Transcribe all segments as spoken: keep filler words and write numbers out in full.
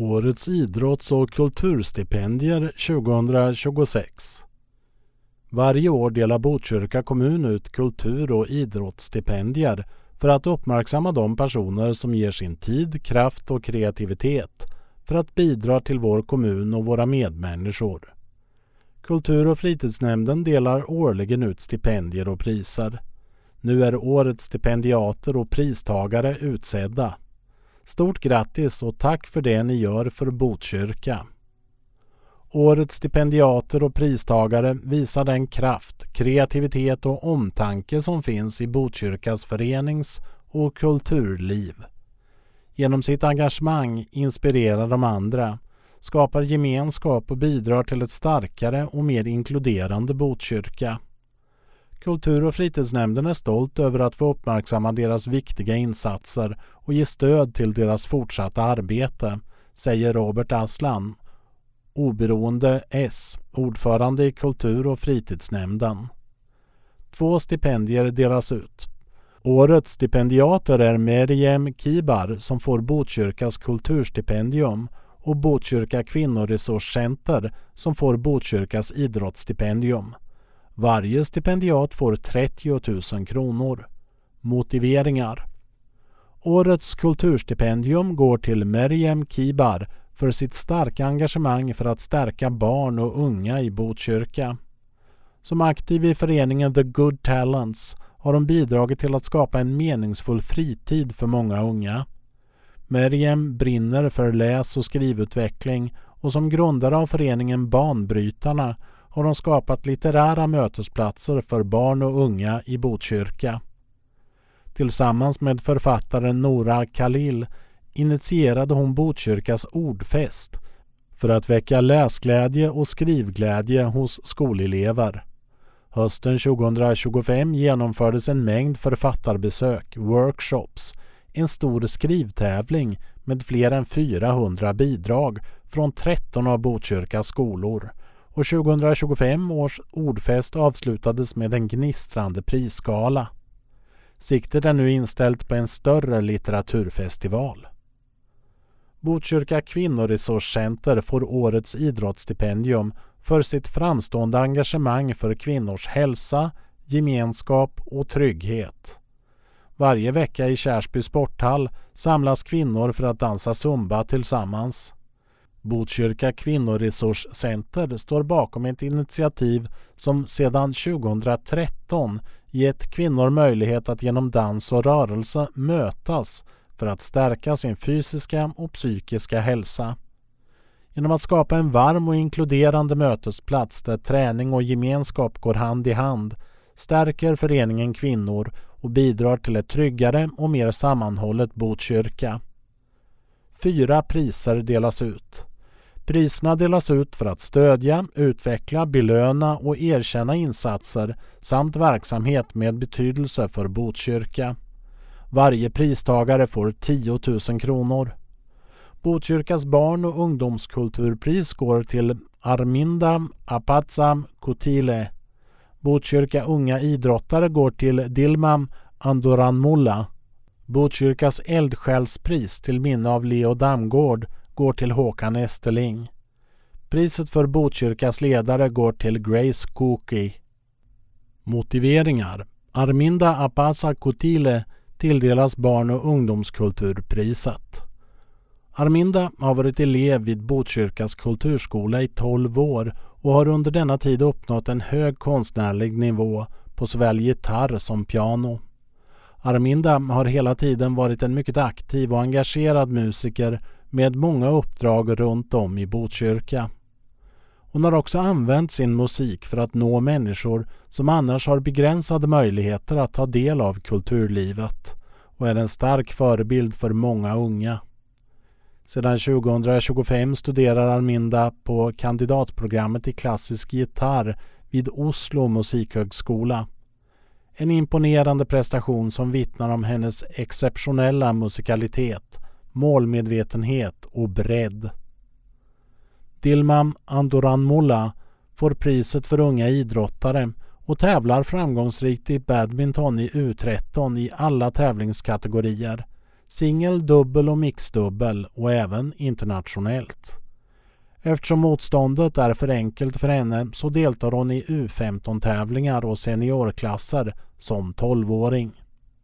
Årets idrotts- och kulturstipendier tjugohundratjugosex. Varje år delar Botkyrka kommun ut kultur- och idrottsstipendier för att uppmärksamma de personer som ger sin tid, kraft och kreativitet för att bidra till vår kommun och våra medmänniskor. Kultur- och fritidsnämnden delar årligen ut stipendier och priser. Nu är årets stipendiater och pristagare utsedda. Stort grattis och tack för det ni gör för Botkyrka. Årets stipendiater och pristagare visar den kraft, kreativitet och omtanke som finns i Botkyrkas förenings- och kulturliv. Genom sitt engagemang inspirerar de andra, skapar gemenskap och bidrar till ett starkare och mer inkluderande Botkyrka. Kultur- och fritidsnämnden är stolt över att få uppmärksamma deras viktiga insatser och ge stöd till deras fortsatta arbete, säger Robert Aslan, oberoende S, ordförande i kultur- och fritidsnämnden. Två stipendier delas ut. Årets stipendiater är Meriem Kibar som får Botkyrkas kulturstipendium och Botkyrka kvinnoresurscenter som får Botkyrkas idrottsstipendium. Varje stipendiat får trettio tusen kronor. Motiveringar. Årets kulturstipendium går till Meriem Kibar för sitt starka engagemang för att stärka barn och unga i Botkyrka. Som aktiv i föreningen The Good Talents har de bidragit till att skapa en meningsfull fritid för många unga. Meriem brinner för läs- och skrivutveckling och som grundare av föreningen Banbrytarna har de skapat litterära mötesplatser för barn och unga i Botkyrka. Tillsammans med författaren Nora Khalil initierade hon Botkyrkas ordfest för att väcka läsglädje och skrivglädje hos skolelever. Hösten tjugohundratjugofem genomfördes en mängd författarbesök, workshops, en stor skrivtävling med fler än fyrahundra bidrag från tretton av Botkyrkas skolor. Och tjugohundratjugofem års ordfest avslutades med en gnistrande prisskala. Siktet är nu inställt på en större litteraturfestival. Botkyrka kvinnoresurscenter får årets idrottsstipendium för sitt framstående engagemang för kvinnors hälsa, gemenskap och trygghet. Varje vecka i Kärsby sporthall samlas kvinnor för att dansa zumba tillsammans. Botkyrka kvinnoresurscenter står bakom ett initiativ som sedan tjugohundratretton gett kvinnor möjlighet att genom dans och rörelse mötas för att stärka sin fysiska och psykiska hälsa. Genom att skapa en varm och inkluderande mötesplats där träning och gemenskap går hand i hand stärker föreningen kvinnor och bidrar till ett tryggare och mer sammanhållet Botkyrka. Fyra priser delas ut. Priserna delas ut för att stödja, utveckla, belöna och erkänna insatser samt verksamhet med betydelse för Botkyrka. Varje pristagare får tio tusen kronor. Botkyrkas barn- och ungdomskulturpris går till Arminda Apazza Kutile. Botkyrka unga idrottare går till Dilmam Andoranmulla. Botkyrkas eldsjälspris till minne av Leo Damgård går till Håkan Esterling. Priset för Botkyrkas ledare går till Grace Cookie. Motiveringar. Arminda Apazza Kutile tilldelas barn- och ungdomskulturpriset. Arminda har varit elev vid Botkyrkas kulturskola i tolv år och har under denna tid uppnått en hög konstnärlig nivå på såväl gitarr som piano. Arminda har hela tiden varit en mycket aktiv och engagerad musiker med många uppdrag runt om i Botkyrka. Hon har också använt sin musik för att nå människor som annars har begränsade möjligheter att ta del av kulturlivet och är en stark förebild för många unga. Sedan tjugohundratjugofem studerar Arminda på kandidatprogrammet i klassisk gitarr vid Oslo musikhögskola. En imponerande prestation som vittnar om hennes exceptionella musikalitet, målmedvetenhet och bredd. Dilmam Andoranmulla får priset för unga idrottare och tävlar framgångsrikt i badminton i U tretton i alla tävlingskategorier. singel, dubbel och mixdubbel och även internationellt. Eftersom motståndet är för enkelt för henne så deltar hon i U femton-tävlingar och seniorklasser som tolvåring.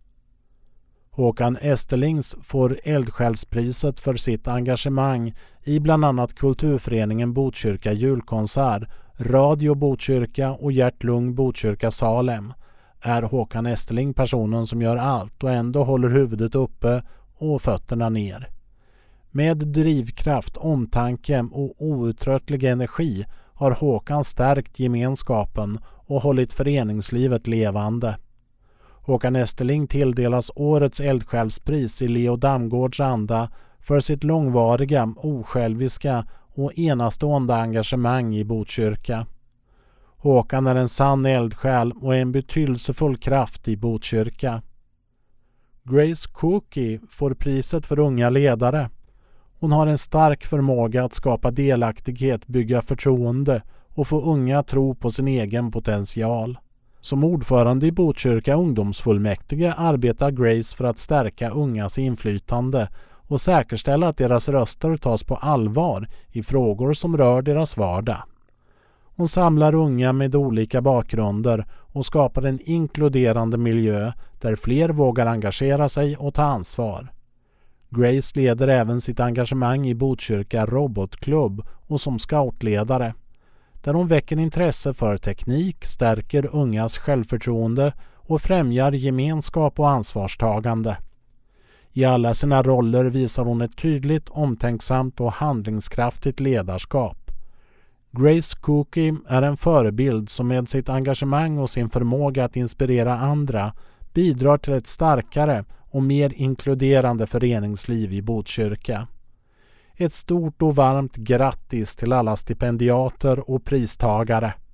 Håkan Esterlings får Eldsjälspriset för sitt engagemang i bland annat Kulturföreningen Botkyrka julkonsert, Radio Botkyrka och Hjärt-Lung Botkyrka Salem. Är Håkan Esterling personen som gör allt och ändå håller huvudet uppe och fötterna ner. Med drivkraft, omtanke och outtröttlig energi har Håkan stärkt gemenskapen och hållit föreningslivet levande. Håkan Esterling tilldelas årets Eldsjälspris i Leo Damgårds anda för sitt långvariga, osjälviska och enastående engagemang i Botkyrka. Håkan är en sann eldsjäl och en betydelsefull kraft i Botkyrka. Grace Cookie får priset för unga ledare. Hon har en stark förmåga att skapa delaktighet, bygga förtroende och få unga att tro på sin egen potential. Som ordförande i Botkyrka ungdomsfullmäktige arbetar Grace för att stärka ungas inflytande och säkerställa att deras röster tas på allvar i frågor som rör deras vardag. Hon samlar unga med olika bakgrunder och skapar en inkluderande miljö där fler vågar engagera sig och ta ansvar. Grace leder även sitt engagemang i Botkyrka robotklubb och som scoutledare, där hon väcker intresse för teknik, stärker ungas självförtroende och främjar gemenskap och ansvarstagande. I alla sina roller visar hon ett tydligt, omtänksamt och handlingskraftigt ledarskap. Grace Cookie är en förebild som med sitt engagemang och sin förmåga att inspirera andra bidrar till ett starkare och mer inkluderande föreningsliv i Botkyrka. Ett stort och varmt grattis till alla stipendiater och pristagare.